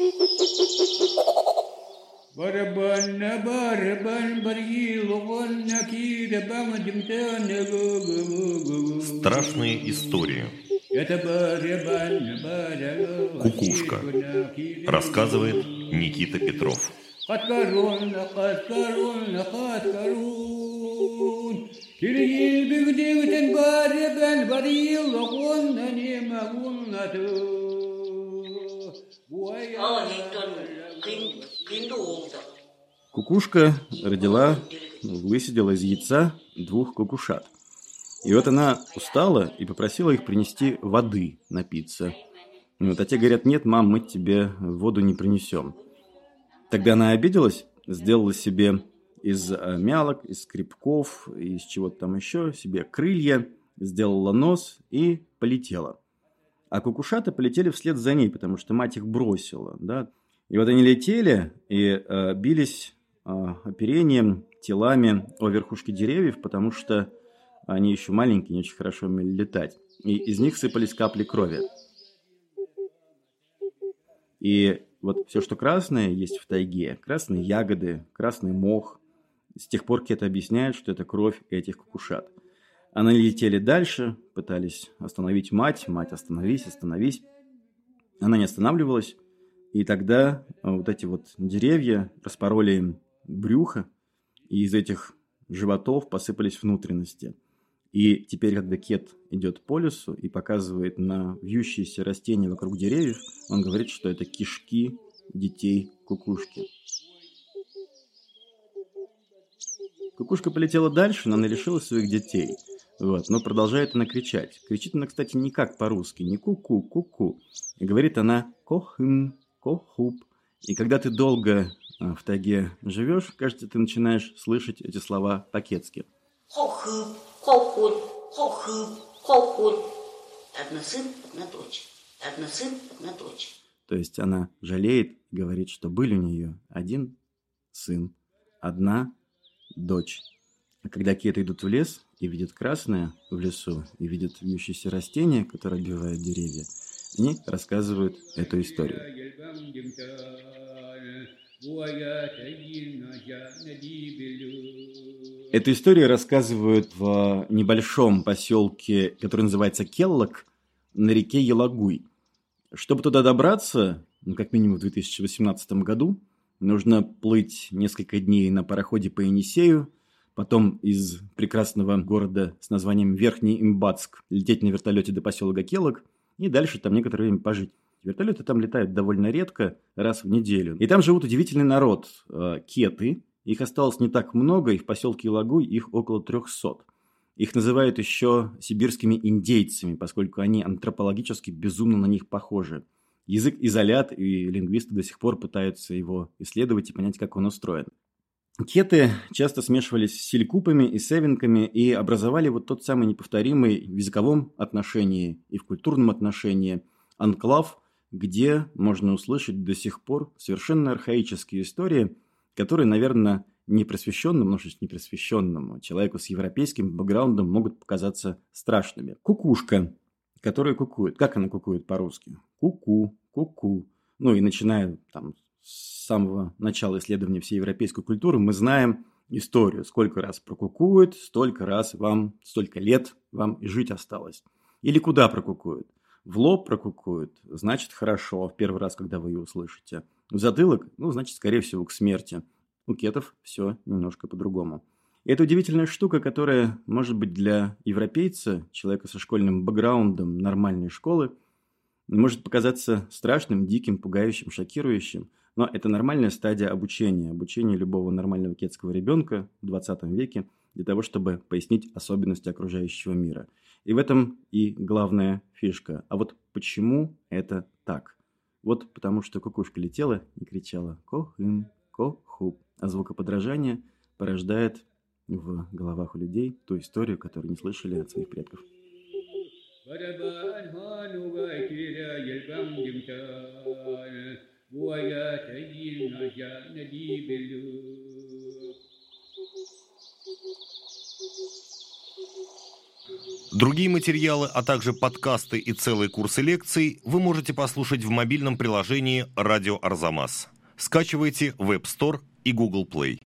Страшные истории. Кукушка. Рассказывает Никита Петров. Кукушка родила, высидела из яйца 2 кукушат. И вот она устала и попросила их принести воды напиться. А те говорят: нет, мам, мы тебе воду не принесем. Тогда она обиделась, сделала себе из мялок, из скребков, из чего-то там еще, себе крылья, сделала нос и полетела. А кукушата полетели вслед за ней, потому что мать их бросила, да. И вот они летели и бились оперением, телами о верхушки деревьев, потому что они еще маленькие, не очень хорошо умели летать. И из них сыпались капли крови. И вот все, что красное есть в тайге, красные ягоды, красный мох, с тех пор Кет объясняет, что это кровь этих кукушат. Они летели дальше, пытались остановить мать. Мать, остановись, остановись. Она не останавливалась. И тогда вот эти вот деревья распороли им брюхо, и из этих животов посыпались внутренности. И теперь, когда Кет идет по лесу и показывает на вьющиеся растения вокруг деревьев, он говорит, что это кишки детей кукушки. Кукушка полетела дальше, но она лишила своих детей. Но продолжает она кричать. Кричит она, кстати, не как по-русски, не ку-ку, ку-ку. И говорит она кохым, кохуп. И когда ты долго в тайге живешь, кажется, ты начинаешь слышать эти слова по-кетски. Хохып, хохут, хохып, хохут. Одна сын, одна дочь. Одна сын, одна дочь. То есть она жалеет и говорит, что были у нее один сын, одна дочь. А когда кеты идут в лес и видят красное в лесу, и видят вьющиеся растения, которые обвивают деревья, они рассказывают эту историю. Эту историю рассказывают в небольшом поселке, который называется Келлок, на реке Елагуй. Чтобы туда добраться, как минимум в 2018 году, нужно плыть несколько дней на пароходе по Енисею, потом из прекрасного города с названием Верхний Имбацк лететь на вертолете до поселка Келлок и дальше там некоторое время пожить. Вертолеты там летают довольно редко, раз в неделю. И там живут удивительный народ – кеты. Их осталось не так много, и в поселке Елагуй их около 300. Их называют еще сибирскими индейцами, поскольку они антропологически безумно на них похожи. Язык изолят, и лингвисты до сих пор пытаются его исследовать и понять, как он устроен. Кеты часто смешивались с селькупами и севенками и образовали вот тот самый неповторимый в языковом отношении и в культурном отношении анклав, где можно услышать до сих пор совершенно архаические истории, которые, наверное, непросвещенному человеку с европейским бэкграундом могут показаться страшными. Кукушка, которая кукует. Как она кукует по-русски? Ку-ку, ку-ку. И начиная там с самого начала исследования всей европейской культуры, мы знаем историю. Сколько раз прокукует, столько лет вам и жить осталось. Или куда прокукует? В лоб прокукует, значит, хорошо, в первый раз, когда вы ее услышите. В затылок, значит, скорее всего, к смерти. У кетов все немножко по-другому. И это удивительная штука, которая, может быть, для европейца, человека со школьным бэкграундом нормальной школы, может показаться страшным, диким, пугающим, шокирующим. Но это нормальная стадия обучения любого нормального кетского ребенка в 20 веке для того, чтобы пояснить особенности окружающего мира. И в этом и главная фишка. А вот почему это так? Вот потому что кукушка летела и кричала «Кохым, кохуп». А звукоподражание порождает в головах у людей ту историю, которую не слышали от своих предков. Другие материалы, а также подкасты и целые курсы лекций вы можете послушать в мобильном приложении «Радио Арзамас». Скачивайте в App Store и Google Play.